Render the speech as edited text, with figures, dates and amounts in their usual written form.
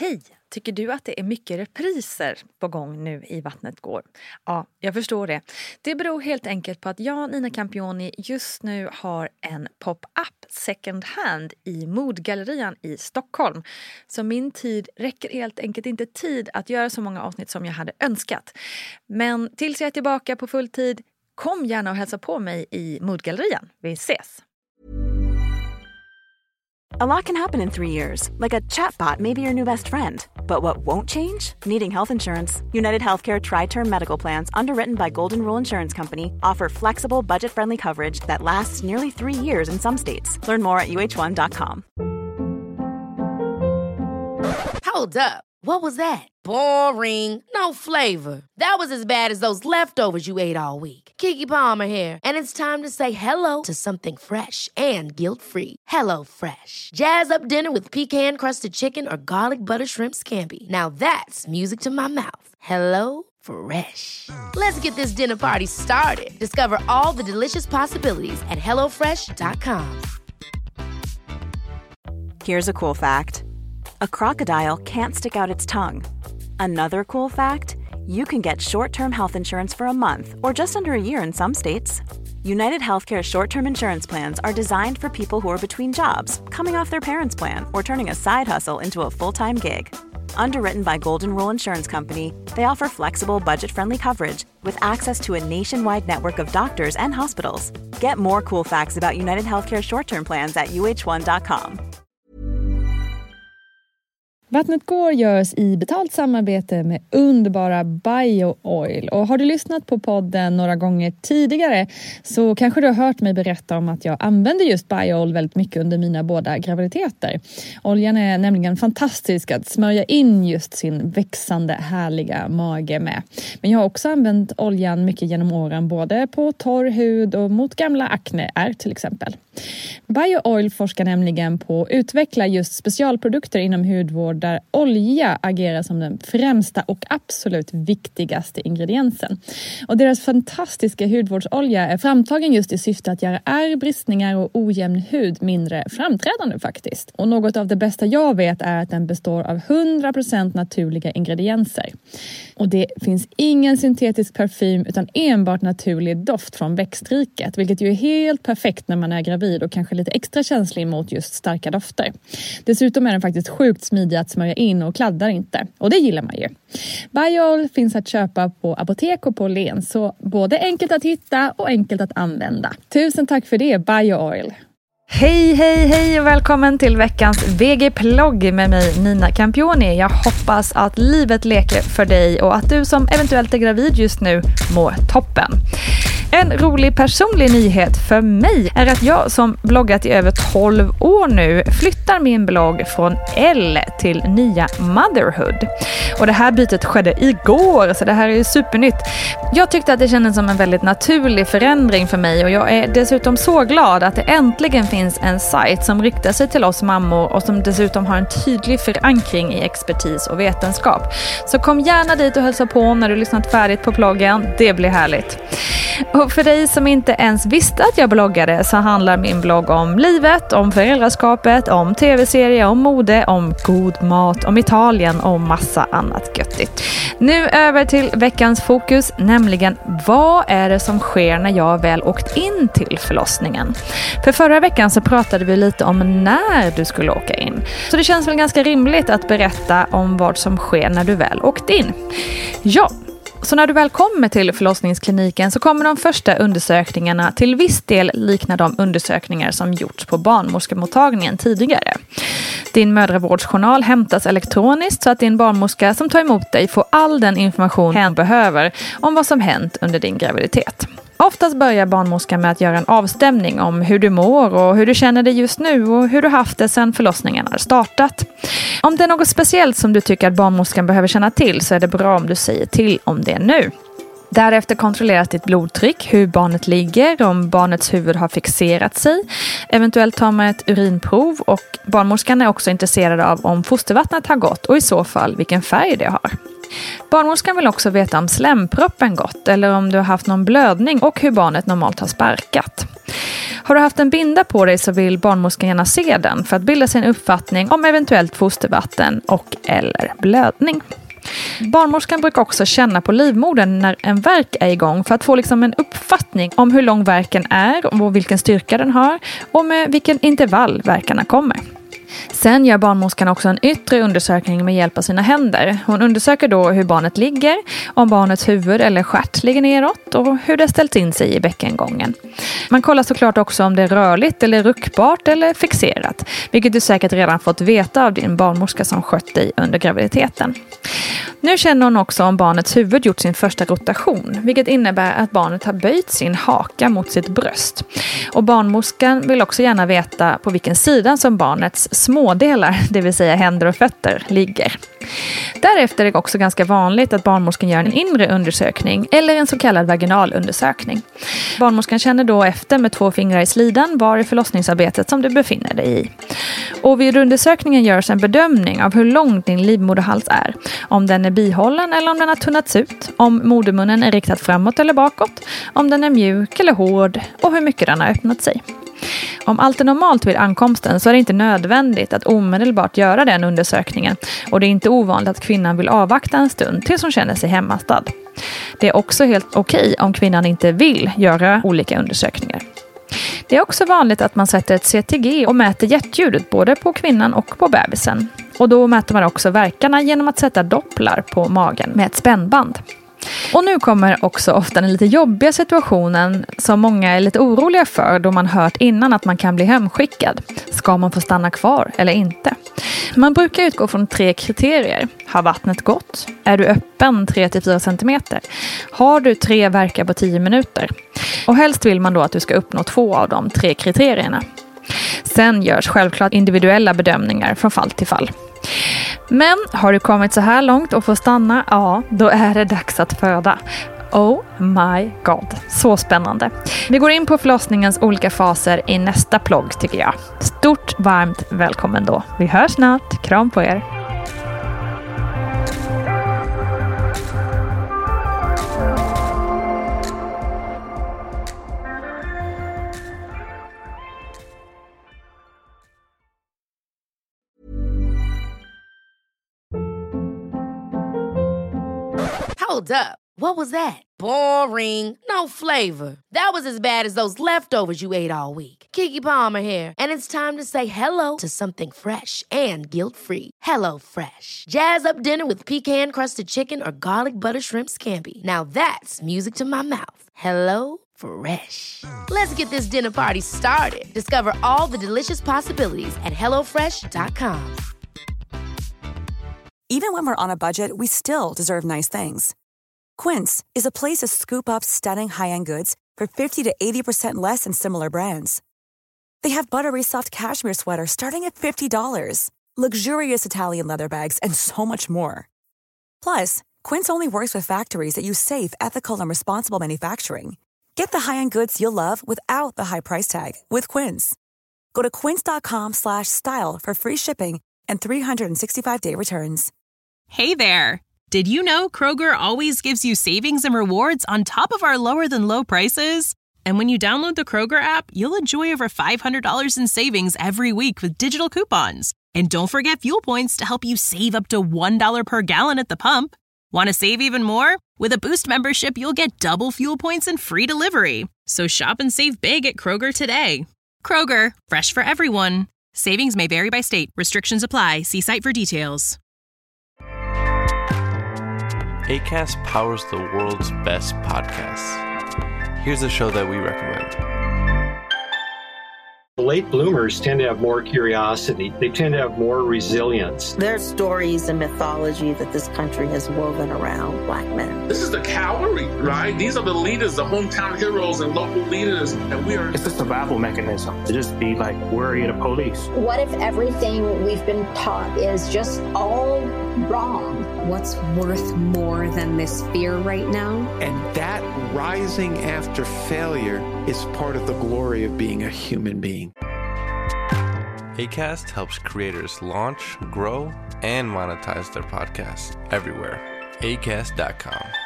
Hej! Tycker du att det är mycket repriser på gång nu i Vattnet går? Ja, jag förstår det. Det beror helt enkelt på att jag, Nina Campioni, just nu har en pop-up second hand i Modgallerian i Stockholm. Så min tid räcker helt enkelt inte tid att göra så många avsnitt som jag hade önskat. Men tills jag är tillbaka på full tid, kom gärna och hälsa på mig i Modgallerian. Vi ses! A lot can happen in 3 years, like a chatbot may be your new best friend. But what won't change? Needing health insurance. United Healthcare Tri-Term Medical Plans, underwritten by Golden Rule Insurance Company, offer flexible, budget-friendly coverage that lasts nearly 3 years in some states. Learn more at uh1.com. Hold up. What was that? Boring. No flavor. That was as bad as those leftovers you ate all week. Keke Palmer here, and it's time to say hello to something fresh and guilt-free. Hello Fresh. Jazz up dinner with pecan-crusted chicken or garlic butter shrimp scampi. Now that's music to my mouth. Hello Fresh. Let's get this dinner party started. Discover all the delicious possibilities at hellofresh.com. Here's a cool fact. A crocodile can't stick out its tongue. Another cool fact, you can get short-term health insurance for a month or just under a year in some states. United Healthcare short-term insurance plans are designed for people who are between jobs, coming off their parents' plan, or turning a side hustle into a full-time gig. Underwritten by Golden Rule Insurance Company, they offer flexible, budget-friendly coverage with access to a nationwide network of doctors and hospitals. Get more cool facts about United Healthcare short-term plans at uh1.com. Vattnet går görs i betalt samarbete med underbara BioOil. Och har du lyssnat på podden några gånger tidigare så kanske du har hört mig berätta om att jag använder just BioOil väldigt mycket under mina båda graviditeter. Oljan är nämligen fantastisk att smörja in just sin växande härliga mage med. Men jag har också använt oljan mycket genom åren både på torr hud och mot gamla akneär till exempel. BioOil forskar nämligen på att utveckla just specialprodukter inom hudvård där olja agerar som den främsta och absolut viktigaste ingrediensen. Och deras fantastiska hudvårdsolja är framtagen just i syfte att göra ärr, bristningar och ojämn hud mindre framträdande faktiskt. Och något av det bästa jag vet är att den består av 100% naturliga ingredienser. Och det finns ingen syntetisk parfym utan enbart naturlig doft från växtriket, vilket ju är helt perfekt när man är gravid och kanske lite extra känslig mot just starka dofter. Dessutom är den faktiskt sjukt smidig att smörja in och kladdar inte. Och det gillar man ju. BioOil finns att köpa på apotek och på Len, så både enkelt att hitta och enkelt att använda. Tusen tack för det, BioOil! Hej och välkommen till veckans VG-plogg med mig Nina Campioni. Jag hoppas att livet leker för dig och att du som eventuellt är gravid just nu mår toppen. En rolig personlig nyhet för mig är att jag som bloggat i över 12 år nu flyttar min blogg från L till nya Motherhood. Och det här bytet skedde igår, så det här är ju supernytt. Jag tyckte att det kändes som en väldigt naturlig förändring för mig och jag är dessutom så glad att det äntligen finns en sajt som riktar sig till oss mammor och som dessutom har en tydlig förankring i expertis och vetenskap. Så kom gärna dit och hälsa på när du lyssnat färdigt på bloggen, det blir härligt. Och för dig som inte ens visste att jag bloggade så handlar min blogg om livet, om föräldraskapet, om tv-serier, om mode, om god mat, om Italien och massa annat göttigt. Nu över till veckans fokus, nämligen vad är det som sker när jag väl åkt in till förlossningen? För förra veckan så pratade vi lite om när du skulle åka in. Så det känns väl ganska rimligt att berätta om vad som sker när du väl åkt in. Ja. Så när du väl kommer till förlossningskliniken så kommer de första undersökningarna till viss del likna de undersökningar som gjorts på barnmorskemottagningen tidigare. Din mödravårdsjournal hämtas elektroniskt så att din barnmorska som tar emot dig får all den information hen behöver om vad som hänt under din graviditet. Oftast börjar barnmorskan med att göra en avstämning om hur du mår och hur du känner dig just nu och hur du haft det sedan förlossningen har startat. Om det är något speciellt som du tycker att barnmorskan behöver känna till så är det bra om du säger till om det nu. Därefter kontrolleras ditt blodtryck, hur barnet ligger, om barnets huvud har fixerat sig. Eventuellt tar man ett urinprov och barnmorskan är också intresserad av om fostervattnet har gått och i så fall vilken färg det har. Barnmorskan vill också veta om slemproppen gått eller om du har haft någon blödning och hur barnet normalt har sparkat. Har du haft en binda på dig så vill barnmorskan gärna se den för att bilda sig en uppfattning om eventuellt fostervatten och eller blödning. Barnmorskan brukar också känna på livmodern när en värk är igång för att få liksom en uppfattning om hur lång värken är och vilken styrka den har och med vilken intervall värkarna kommer. Sen gör barnmorskan också en yttre undersökning med hjälp av sina händer. Hon undersöker då hur barnet ligger, om barnets huvud eller stjärt ligger neråt och hur det ställt in sig i bäckengången. Man kollar såklart också om det är rörligt eller ruckbart eller fixerat, vilket du säkert redan fått veta av din barnmorska som skött dig under graviditeten. Nu känner hon också om barnets huvud gjort sin första rotation, vilket innebär att barnet har böjt sin haka mot sitt bröst. Och barnmorskan vill också gärna veta på vilken sida som barnets smådelar, det vill säga händer och fötter, ligger. Därefter är det också ganska vanligt att barnmorskan gör en inre undersökning eller en så kallad vaginalundersökning. Barnmorskan känner då efter med 2 fingrar i slidan var i förlossningsarbetet som du befinner dig i. Och vid undersökningen görs en bedömning av hur lång din livmoderhals är. Om den är bihållen eller om den har tunnats ut. Om modermunnen är riktad framåt eller bakåt. Om den är mjuk eller hård och hur mycket den har öppnat sig. Om allt är normalt vid ankomsten så är det inte nödvändigt att omedelbart göra den undersökningen och det är inte ovanligt att kvinnan vill avvakta en stund tills hon känner sig hemmastad. Det är också helt okej om kvinnan inte vill göra olika undersökningar. Det är också vanligt att man sätter ett CTG och mäter hjärtljudet både på kvinnan och på bebisen. Och då mäter man också värkarna genom att sätta dopplar på magen med ett spännband. Och nu kommer också ofta den lite jobbiga situationen som många är lite oroliga för då man hört innan att man kan bli hemskickad. Ska man få stanna kvar eller inte? Man brukar utgå från 3 kriterier. Har vattnet gått? Är du öppen 3-4 centimeter? Har du 3 värkar på 10 minuter? Och helst vill man då att du ska uppnå 2 av de 3 kriterierna. Sen görs självklart individuella bedömningar från fall till fall. Men har du kommit så här långt och får stanna, ja, då är det dags att föda. Oh my god, så spännande. Vi går in på förlossningens olika faser i nästa plogg tycker jag. Stort varmt välkommen då. Vi hörs snart, kram på er. Hold up. What was that? Boring. No flavor. That was as bad as those leftovers you ate all week. Keke Palmer here, and it's time to say hello to something fresh and guilt-free. Hello Fresh. Jazz up dinner with pecan-crusted chicken or garlic butter shrimp scampi. Now that's music to my mouth. Hello Fresh. Let's get this dinner party started. Discover all the delicious possibilities at hellofresh.com. Even when we're on a budget, we still deserve nice things. Quince is a place to scoop up stunning high-end goods for 50 to 80% less than similar brands. They have buttery soft cashmere sweaters starting at $50, luxurious Italian leather bags, and so much more. Plus, Quince only works with factories that use safe, ethical, and responsible manufacturing. Get the high-end goods you'll love without the high price tag with Quince. Go to quince.com/style for free shipping and 365-day returns. Hey there! Did you know Kroger always gives you savings and rewards on top of our lower-than-low prices? And when you download the Kroger app, you'll enjoy over $500 in savings every week with digital coupons. And don't forget fuel points to help you save up to $1 per gallon at the pump. Want to save even more? With a Boost membership, you'll get double fuel points and free delivery. So shop and save big at Kroger today. Kroger, fresh for everyone. Savings may vary by state. Restrictions apply. See site for details. Acast powers the world's best podcasts. Here's a show that we recommend. Late bloomers tend to have more curiosity. They tend to have more resilience. There are stories and mythology that this country has woven around Black men. This is the cavalry, right? These are the leaders, the hometown heroes and local leaders. And we are... It's a survival mechanism to just be like worried of police. What if everything we've been taught is just all wrong? What's worth more than this fear right now? And that rising after failure is part of the glory of being a human being. Acast helps creators launch, grow, and monetize their podcasts everywhere. Acast.com.